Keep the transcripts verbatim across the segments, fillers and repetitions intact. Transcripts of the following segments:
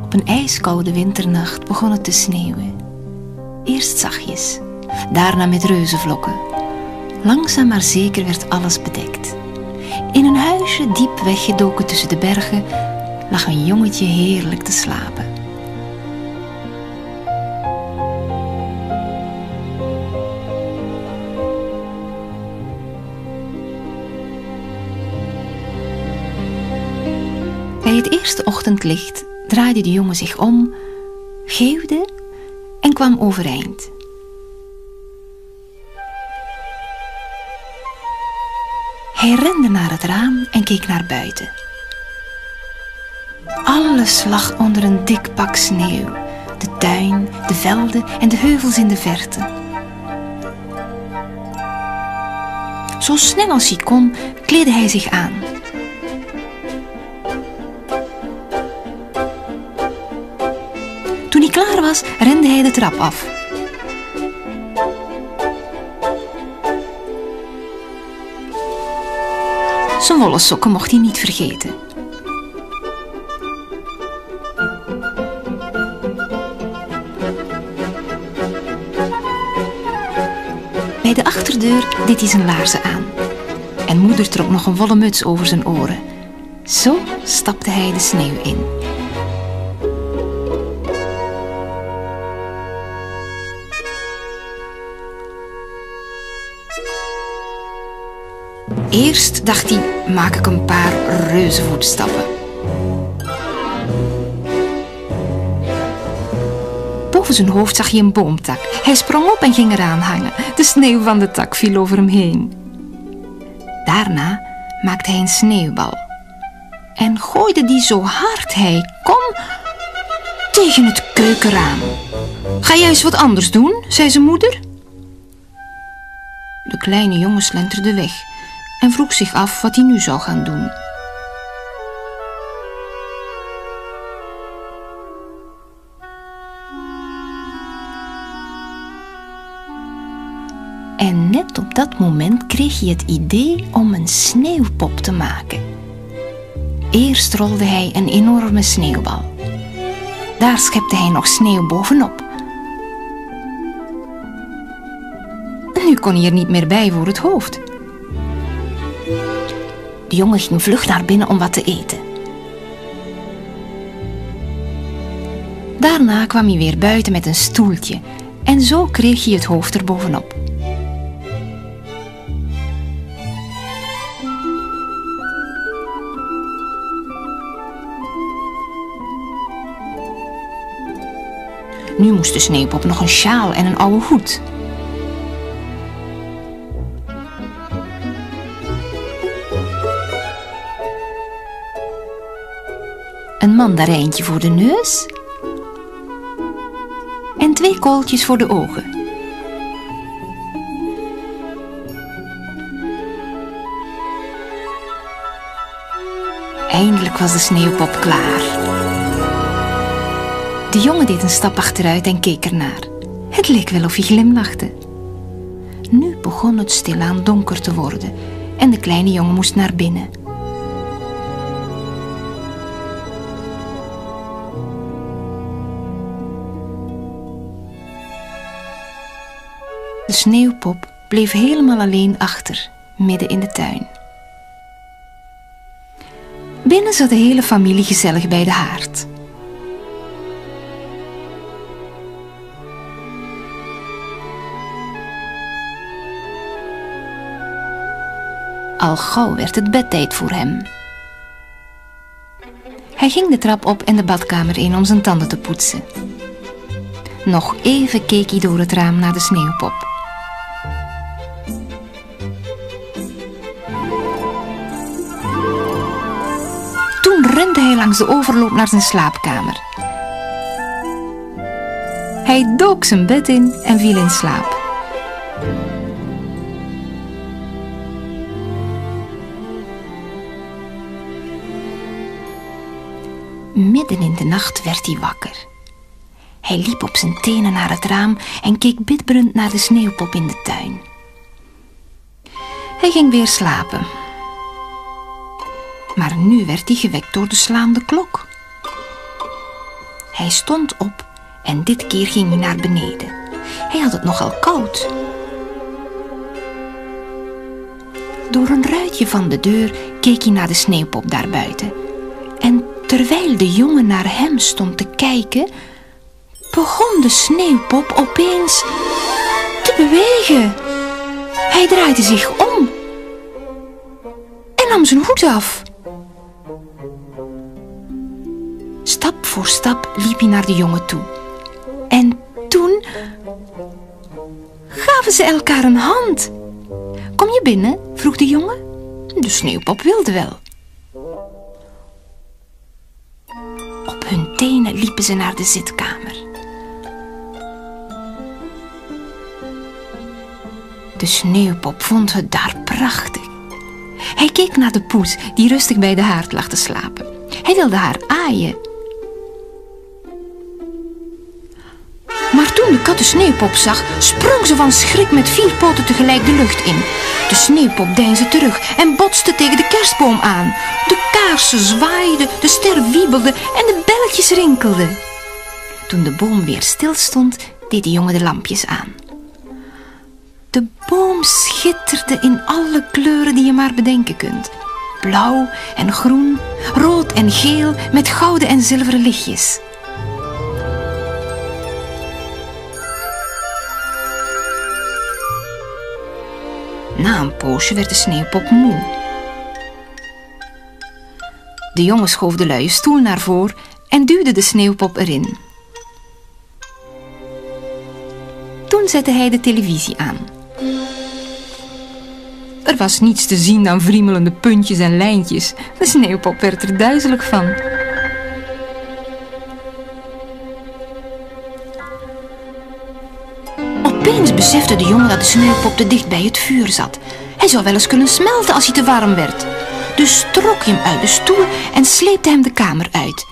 Op een ijskoude winternacht begon het te sneeuwen. Eerst zachtjes, daarna met reuzenvlokken. Langzaam maar zeker werd alles bedekt. In een huisje diep weggedoken tussen de bergen lag een jongetje heerlijk te slapen. Bij het eerste ochtendlicht draaide de jongen zich om, geeuwde en kwam overeind. Hij rende naar het raam en keek naar buiten. Alles lag onder een dik pak sneeuw. De tuin, de velden en de heuvels in de verte. Zo snel als hij kon, kleedde hij zich aan. Toen hij klaar was, rende hij de trap af. Zijn wollen sokken mocht hij niet vergeten. Bij de achterdeur deed hij zijn laarzen aan. En moeder trok nog een wollen muts over zijn oren. Zo stapte hij de sneeuw in. Eerst dacht hij, maak ik een paar reuzenvoetstappen. Boven zijn hoofd zag hij een boomtak. Hij sprong op en ging eraan hangen. De sneeuw van de tak viel over hem heen. Daarna maakte hij een sneeuwbal. En gooide die zo hard hij kon tegen het keukenraam. Ga jij eens wat anders doen, zei zijn moeder. De kleine jongen slenterde weg en vroeg zich af wat hij nu zou gaan doen. En net op dat moment kreeg hij het idee om een sneeuwpop te maken. Eerst rolde hij een enorme sneeuwbal. Daar schepte hij nog sneeuw bovenop. Nu kon hij er niet meer bij voor het hoofd. De jongen ging vlug naar binnen om wat te eten. Daarna kwam hij weer buiten met een stoeltje en zo kreeg hij het hoofd er bovenop. Nu moest de sneeuwpop nog een sjaal en een oude hoed. Een mandarijntje voor de neus en twee kooltjes voor de ogen. Eindelijk was de sneeuwpop klaar. De jongen deed een stap achteruit en keek ernaar. Het leek wel of hij glimlachte. Nu begon het stilaan donker te worden en de kleine jongen moest naar binnen. De sneeuwpop bleef helemaal alleen achter, midden in de tuin. Binnen zat de hele familie gezellig bij de haard. Al gauw werd het bedtijd voor hem. Hij ging de trap op en de badkamer in om zijn tanden te poetsen. Nog even keek hij door het raam naar de sneeuwpop. Toen rende hij langs de overloop naar zijn slaapkamer. Hij dook zijn bed in en viel in slaap. Midden in de nacht werd hij wakker. Hij liep op zijn tenen naar het raam en keek bidderend naar de sneeuwpop in de tuin. Hij ging weer slapen. Maar nu werd hij gewekt door de slaande klok. Hij stond op en dit keer ging hij naar beneden. Hij had het nogal koud. Door een ruitje van de deur keek hij naar de sneeuwpop daarbuiten. En terwijl de jongen naar hem stond te kijken, begon de sneeuwpop opeens te bewegen. Hij draaide zich om en nam zijn hoed af. Stap voor stap liep hij naar de jongen toe. En toen gaven ze elkaar een hand. Kom je binnen? Vroeg de jongen. De sneeuwpop wilde wel. Op hun tenen liepen ze naar de zitkamer. De sneeuwpop vond het daar prachtig. Hij keek naar de poes die rustig bij de haard lag te slapen. Hij wilde haar aaien. Maar toen de kat de sneeuwpop zag, sprong ze van schrik met vier poten tegelijk de lucht in. De sneeuwpop deinsde terug en botste tegen de kerstboom aan. De kaarsen zwaaiden, de ster wiebelde en de belletjes rinkelden. Toen de boom weer stil stond, deed de jongen de lampjes aan. De boom schitterde in alle kleuren die je maar bedenken kunt. Blauw en groen, rood en geel met gouden en zilveren lichtjes. Na een poosje werd de sneeuwpop moe. De jongen schoof de luie stoel naar voren en duwde de sneeuwpop erin. Toen zette hij de televisie aan. Er was niets te zien dan wriemelende puntjes en lijntjes. De sneeuwpop werd er duizelig van. Opeens besefte de jongen dat de sneeuwpop te dicht bij het vuur zat. Hij zou wel eens kunnen smelten als hij te warm werd. Dus trok hij hem uit de stoel en sleepte hem de kamer uit.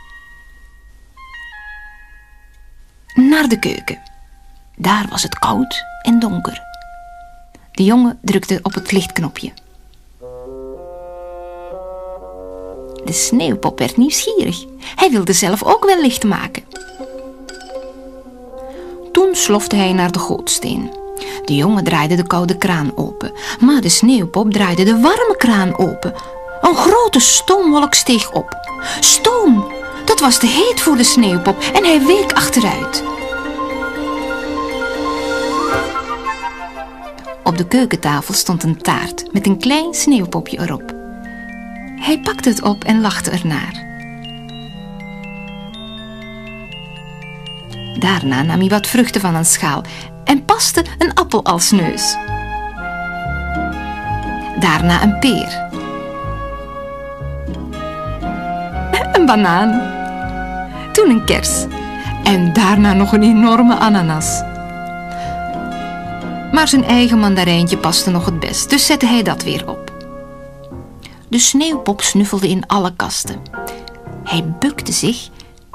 Naar de keuken. Daar was het koud en donker. De jongen drukte op het lichtknopje. De sneeuwpop werd nieuwsgierig. Hij wilde zelf ook wel licht maken. Toen slofte hij naar de gootsteen. De jongen draaide de koude kraan open, maar de sneeuwpop draaide de warme kraan open. Een grote stoomwolk steeg op. Stoom! Dat was te heet voor de sneeuwpop en hij week achteruit. Op de keukentafel stond een taart met een klein sneeuwpopje erop. Hij pakte het op en lachte ernaar. Daarna nam hij wat vruchten van een schaal en paste een appel als neus. Daarna een peer. Een banaan. Toen een kers. En daarna nog een enorme ananas. Maar zijn eigen mandarijntje paste nog het best, dus zette hij dat weer op. De sneeuwpop snuffelde in alle kasten. Hij bukte zich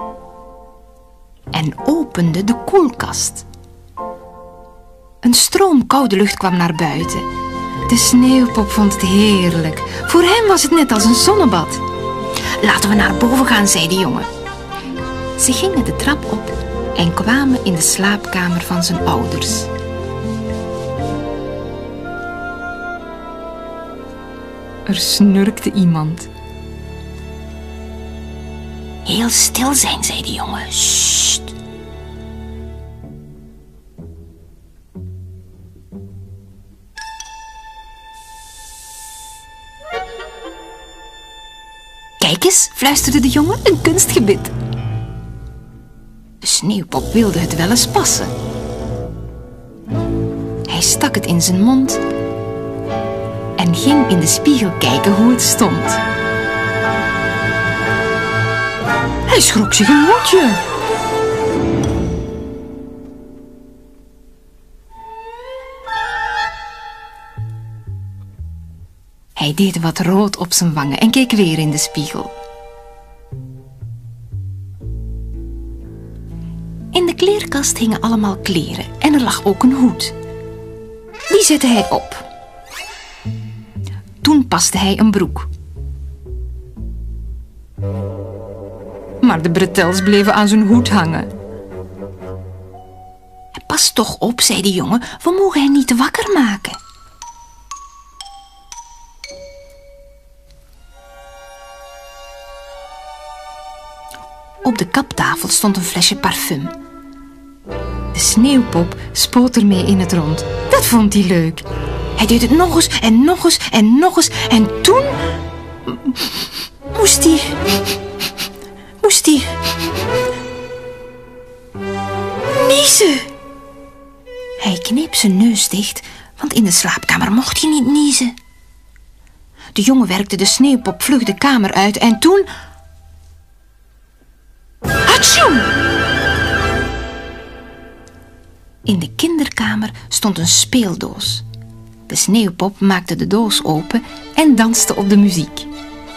en opende de koelkast. Een stroom koude lucht kwam naar buiten. De sneeuwpop vond het heerlijk. Voor hem was het net als een zonnebad. Laten we naar boven gaan, zei de jongen. Ze gingen de trap op en kwamen in de slaapkamer van zijn ouders. Er snurkte iemand. Heel stil zijn, zei de jongen. Sst. Kijk eens, fluisterde de jongen, een kunstgebit. De sneeuwpop wilde het wel eens passen. Hij stak het in zijn mond en ging in de spiegel kijken hoe het stond. Hij schrok zich een rotje. Hij deed wat rood op zijn wangen en keek weer in de spiegel. In de kleerkast hingen allemaal kleren en er lag ook een hoed. Die zette hij op. Toen paste hij een broek. Maar de bretels bleven aan zijn hoed hangen. Pas toch op, zei de jongen, we mogen hen niet wakker maken. Op de kaptafel stond een flesje parfum. De sneeuwpop spoot ermee in het rond. Dat vond hij leuk. Hij deed het nog eens en nog eens en nog eens. En toen moest hij... Moest hij... niezen. Hij kneep zijn neus dicht, want in de slaapkamer mocht hij niet niezen. De jongen werkte de sneeuwpop vlug de kamer uit en toen... Hatsjoem! In de kinderkamer stond een speeldoos. De sneeuwpop maakte de doos open en danste op de muziek.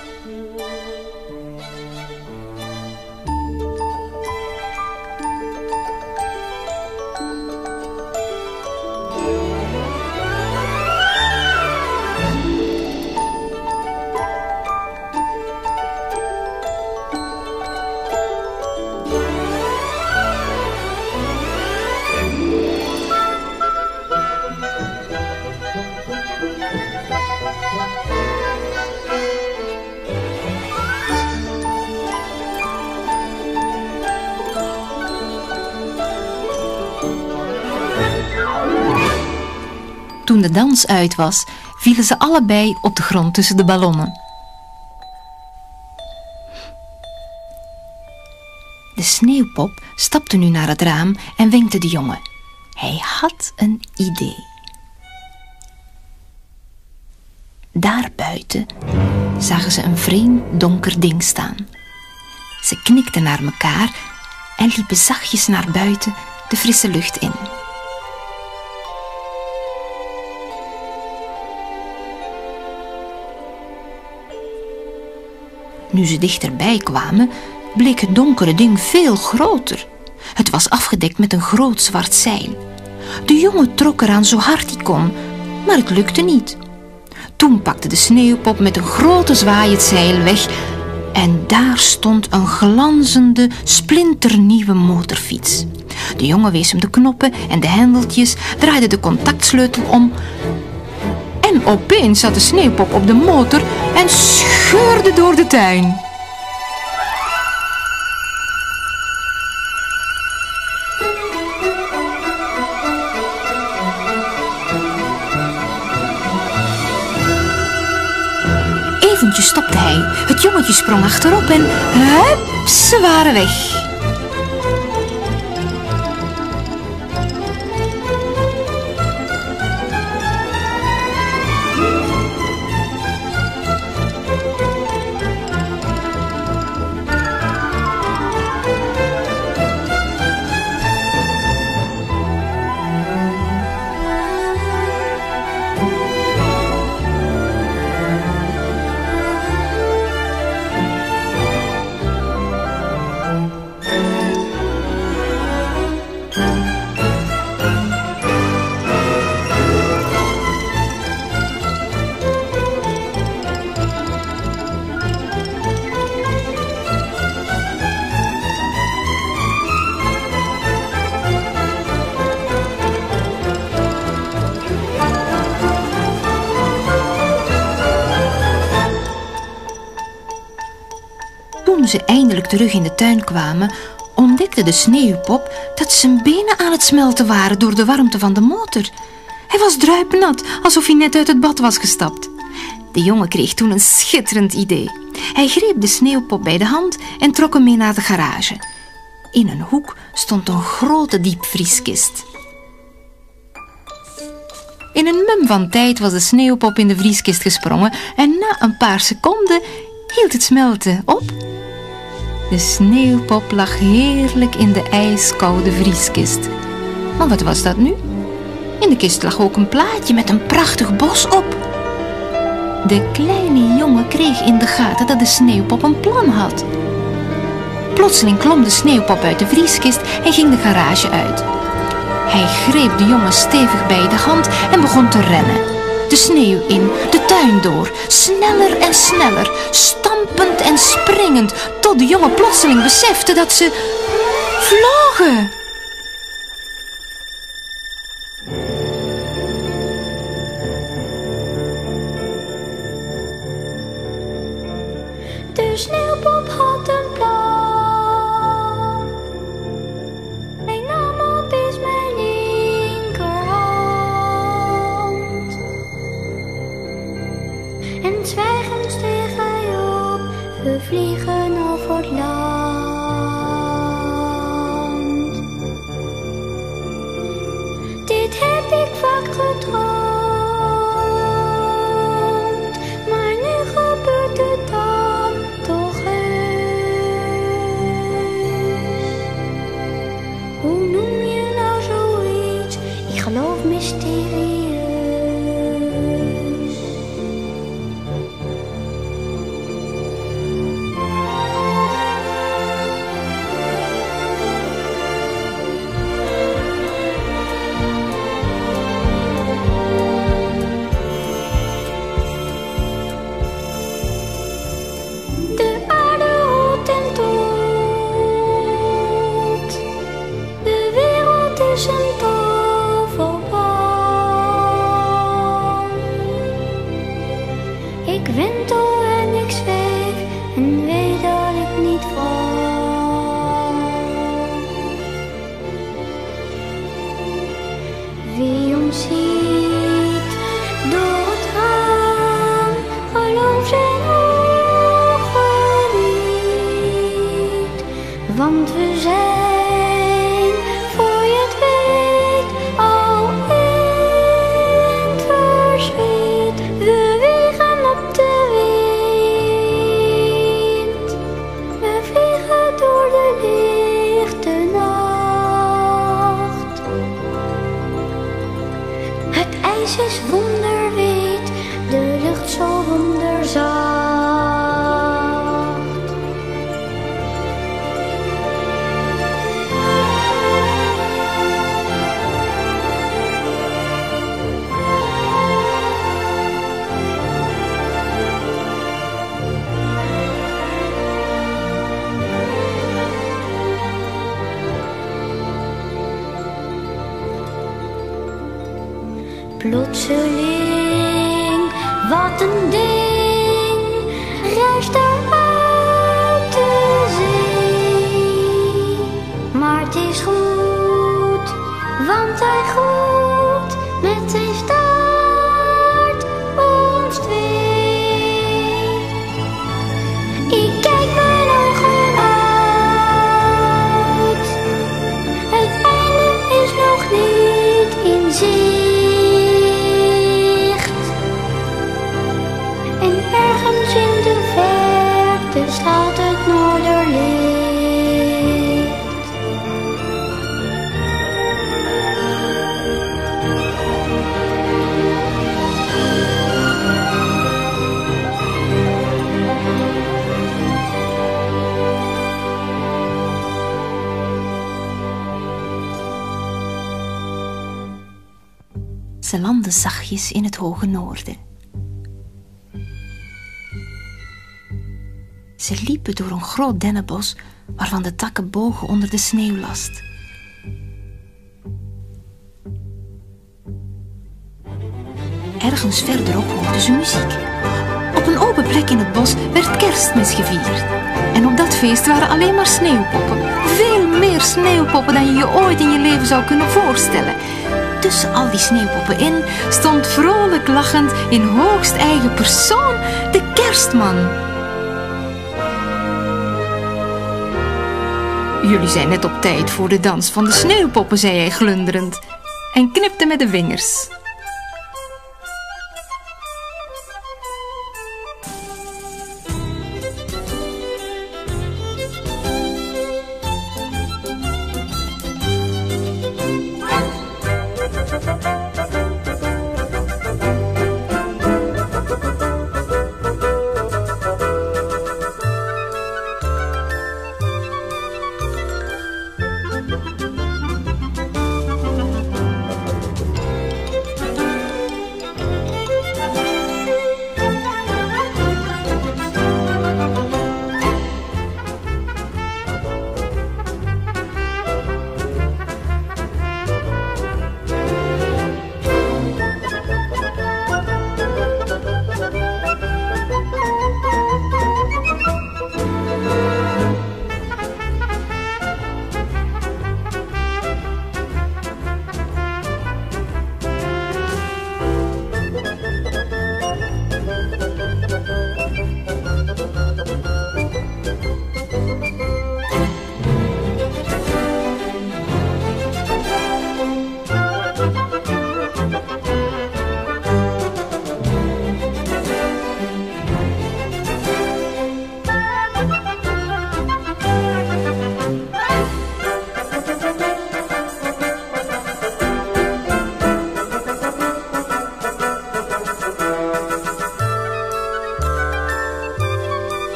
Toen de dans uit was, vielen ze allebei op de grond tussen de ballonnen. De sneeuwpop stapte nu naar het raam en wenkte de jongen. Hij had een idee. Daar buiten zagen ze een vreemd donker ding staan. Ze knikten naar elkaar en liepen zachtjes naar buiten de frisse lucht in. Nu ze dichterbij kwamen, bleek het donkere ding veel groter. Het was afgedekt met een groot zwart zeil. De jongen trok eraan zo hard hij kon, maar het lukte niet. Toen pakte de sneeuwpop met een grote zwaai het zeil weg en daar stond een glanzende, splinternieuwe motorfiets. De jongen wees hem de knoppen en de hendeltjes, draaide de contactsleutel om en opeens zat de sneeuwpop op de motor en scheurde door de tuin. Eventjes stopte hij. Het jongetje sprong achterop en hup, ze waren weg. Toen ze eindelijk terug in de tuin kwamen, ontdekte de sneeuwpop dat zijn benen aan het smelten waren door de warmte van de motor. Hij was druipnat, alsof hij net uit het bad was gestapt. De jongen kreeg toen een schitterend idee. Hij greep de sneeuwpop bij de hand en trok hem mee naar de garage. In een hoek stond een grote diepvrieskist. In een mum van tijd was de sneeuwpop in de vrieskist gesprongen en na een paar seconden hield het smelten op. De sneeuwpop lag heerlijk in de ijskoude vrieskist. Maar wat was dat nu? In de kist lag ook een plaatje met een prachtig bos op. De kleine jongen kreeg in de gaten dat de sneeuwpop een plan had. Plotseling klom de sneeuwpop uit de vrieskist en ging de garage uit. Hij greep de jongen stevig bij de hand en begon te rennen. de sneeuw in, de tuin door, sneller en sneller, stampend en springend, tot de jongen plotseling besefte dat ze vlogen. De sneeuwpop had een plan. Hij nam opeens mijn linkerhand. En zwijgend steeg hij op, we vliegen over het land. Dit heb ik vaak gedroomd, maar nu gebeurt het dan toch eens. Hoe noem je nou zoiets? Ik geloof mysterieus. De aarde rolt en tolt. De wereld is een toverbal. Ik wentel en ik zweef en weet dat ik niet val. Wie ons ziet door het raam, geloof zijn ogen niet. Want we zijn, voor je het weet, al in het verschiet. We wegen op de wind. We vliegen door de lichte nacht. Het ijs is wonderwit, de lucht zo wonderzacht. Plotseling, wat een ding, reist daar uit de zee. Maar het is goed, want hij groet met zijn staart ons twee. Ik kijk mijn ogen uit, het einde is nog niet in zicht. En ergens in de verte straalt het noorderlicht. Ze landden zachtjes in het hoge noorden. Ze liepen door een groot dennenbos waarvan de takken bogen onder de sneeuwlast. Ergens verderop hoorden ze muziek. Op een open plek in het bos werd Kerstmis gevierd. En op dat feest waren alleen maar sneeuwpoppen. Veel meer sneeuwpoppen dan je je ooit in je leven zou kunnen voorstellen. Tussen al die sneeuwpoppen in stond vrolijk lachend in hoogst eigen persoon de Kerstman. Jullie zijn net op tijd voor de dans van de sneeuwpoppen, zei hij glunderend en knipte met de vingers.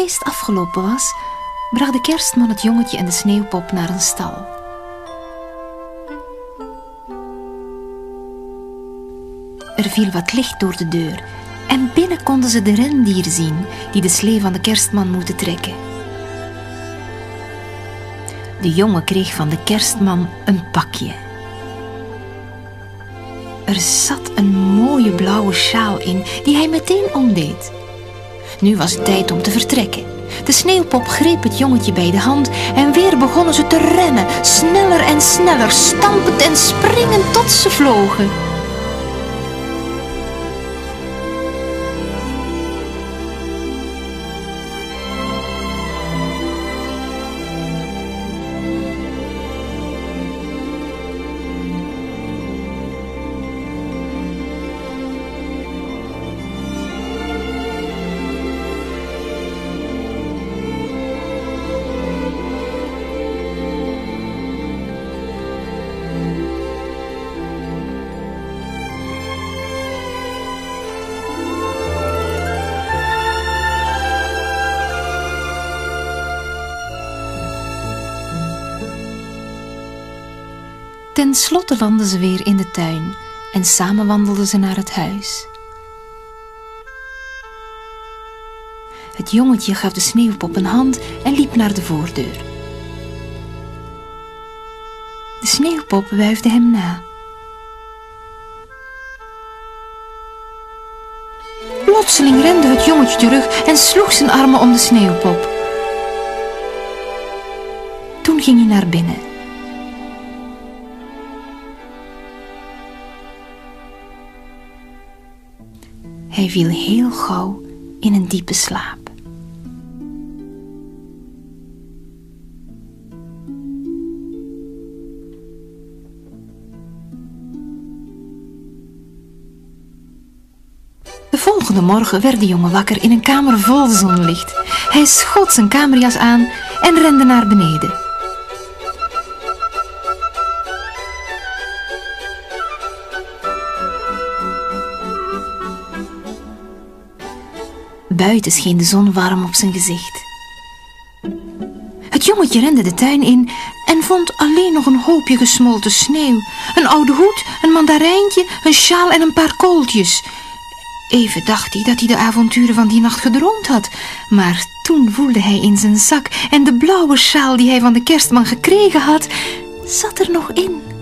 feest afgelopen was, bracht de kerstman het jongetje en de sneeuwpop naar een stal. Er viel wat licht door de deur en binnen konden ze de rendier zien die de slee van de kerstman moeten trekken. De jongen kreeg van de kerstman een pakje. Er zat een mooie blauwe sjaal in die hij meteen omdeed. Nu was het tijd om te vertrekken. De sneeuwpop greep het jongetje bij de hand en weer begonnen ze te rennen, sneller en sneller, stampend en springend tot ze vlogen. Ten slotte landden ze weer in de tuin en samen wandelden ze naar het huis. Het jongetje gaf de sneeuwpop een hand en liep naar de voordeur. De sneeuwpop wuifde hem na. Plotseling rende het jongetje terug en sloeg zijn armen om de sneeuwpop. Toen ging hij naar binnen. Hij viel heel gauw in een diepe slaap. De volgende morgen werd de jongen wakker in een kamer vol zonlicht. Hij schot zijn kamerjas aan en rende naar beneden. Buiten scheen de zon warm op zijn gezicht. Het jongetje rende de tuin in en vond alleen nog een hoopje gesmolten sneeuw, een oude hoed, een mandarijntje, een sjaal en een paar kooltjes. Even dacht hij dat hij de avonturen van die nacht gedroomd had, maar toen voelde hij in zijn zak en de blauwe sjaal die hij van de kerstman gekregen had, zat er nog in.